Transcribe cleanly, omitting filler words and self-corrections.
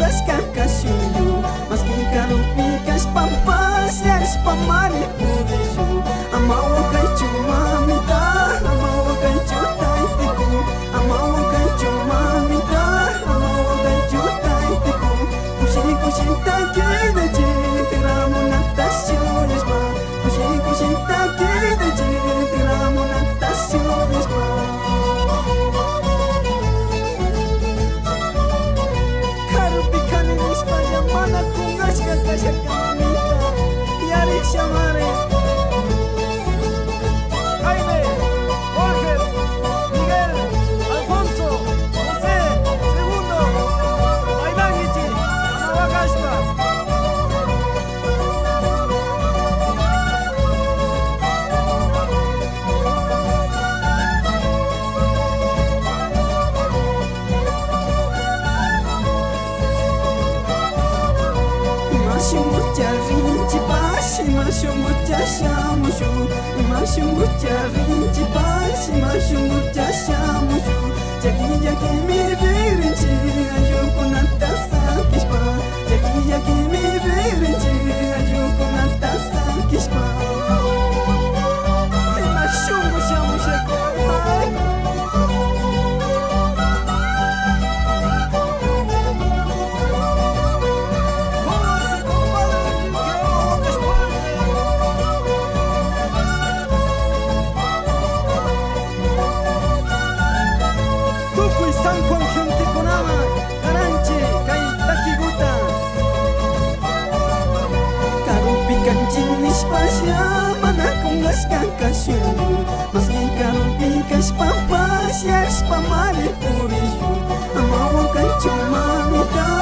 kungas kakashuyu maski karupi kas pampas yaris pamari purishu amawa kaichu mamita amawa kaichu taitiku amawa kaichu mamita amawa kaichu taitiku kushi kushi takide ji tiramu nataciones ma kushi kushi takide ji tiramu nataciones ma mana kungas kakasya kamita yari shamare Jaime, Jorge, Miguel, Alfonso, José, Segundo, Maidangichi, Anawakashpa. Imashucha rinchi pashi, imashucha shamushu. Imashucha rinchi pashi, imashucha shamushu. Jaki jaki mi virinchi, ayuko natasakishpa. Jaki jaki mi virinchi, ayuko natasakishpa. Imashungu shamusheko. San Juan Juntikunama, Karanchi, Kay Takiguta. Karupi kanchin nishpasya, mana kungas kakashuyu. Maski karupi kaspapas, yaris pamari purishu. Amawa kaichu mamita.